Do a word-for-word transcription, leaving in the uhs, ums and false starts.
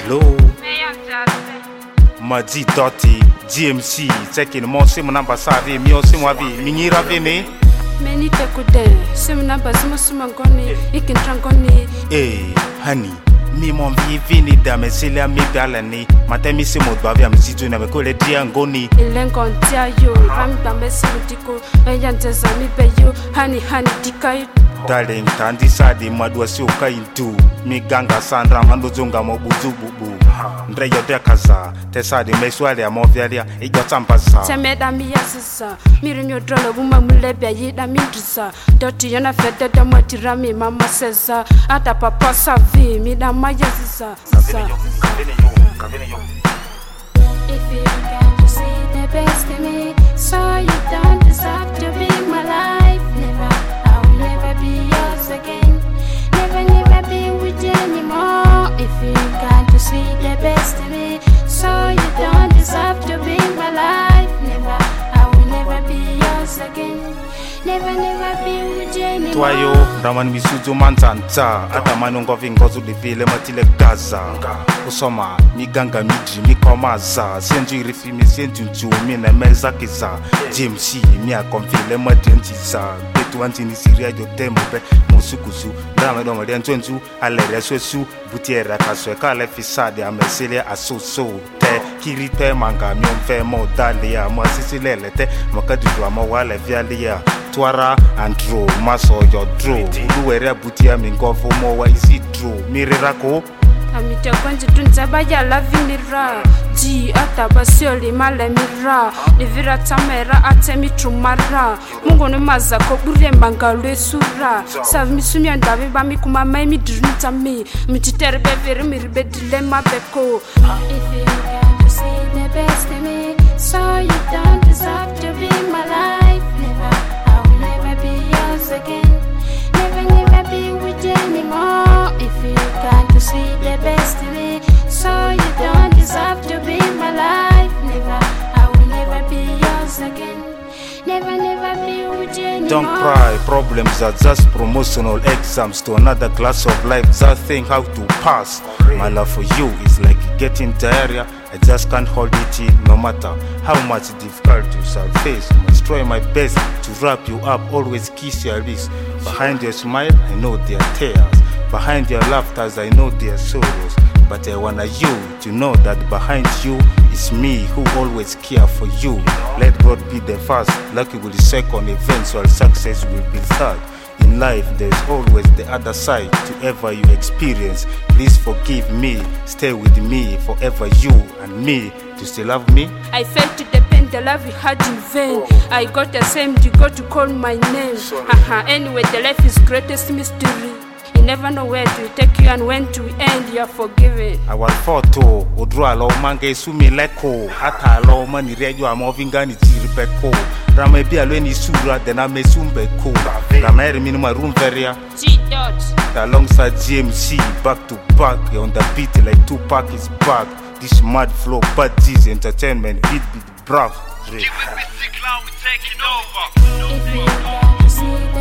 Hello. Maji Dotty, G M C, checking more sim number savi, mio simwavi, mingira vini. Many takude, sim number simangoni, ikin trangoni. Eh, honey, mi mon vini damesilia mi galani, matemi simodbavi am situ na mekole diangoni. Ilengon tia you, ram damesitiko, ayanteza mi beyu, honey, honey, dikayu. Darling, tandi sadi madwa si ukaintu mi ganga sandra mando zonga mobuzu bubu ndre yote kaza te sadi meswali amovialia igotampasa temeda mi yasisa miri nyo drolo buma mulebya yida mindrisa doti yana fete da matirami mama sesa ata papa savi mi da mayasisa sisa if you can't see the best in me so you don't deserve to be my life never be yours again, never, never be with you anymore. If you can't see the best in me, so you don't deserve to be my life. Never, I will never be yours again, never, never be with you anymore. Twayo, Raman Misuzu Mantanta, Atamanongo Vingozu de Ville Matile Gaza, Usoma, Miganga Miji, Mikomaza, Senji Rifimi Senju, Mina Mezakiza, G M C, Mia Confile Madentiza. Tuantini Syria yo tembe musukusu dama do marian tonzu alere sosu butiera kasweka le fisade amesele asoso te kirite manga mi onfe mo dalia mo sisilele te makadu mo wale vialia twara andro maso yo dro duwere butia mingofo mo wa isi dro mirirako amita kwanzi tunzabaya la vinira ji atabasioli male mira livira tamera atemi trumara mungu ni mazako bure mangalwe sura sav misumya ndavi bami kuma mai midrunita mi mititere bevere miribe dilema beko if you can't see the best in me so you don't deserve to be my life never I will never be yours again never never be with you anymore if you can't see the best in me so you don't deserve to be my life never I will never be yours again never never be with you anymore. Don't cry, problems are just promotional exams to another class of life. Just think how to pass. My love for you is like getting diarrhea. I just can't hold it in no matter how much difficulty you shall face. I must try my best to wrap you up, always kiss your lips. Behind your smile, I know there are tears. Behind your laughter, I know there are sorrows. But I want you to know that behind you is me who always care for you. Let God be the first, lucky will be second, eventual success will be third. In life, there's always the other side to ever you experience. Please forgive me, stay with me forever, you and me. Do you still love me? I felt to depend the love we had in vain. I got the same, you got to call my name. Haha, anyway, the life is greatest mystery. You never know where to take you and when to end. You're forgiven. Our photo, Udra lo mange sumi leko. Ata lo mani rejo amovinga ni tiripeko. Rame bia lo ni sura dena me sumbeko. Rame eri minuma room veria. G dot. Alongside G M C, back to back on the beat like Tupac is back. This mad flow, bad G's entertainment, beat beat brav. If you can't see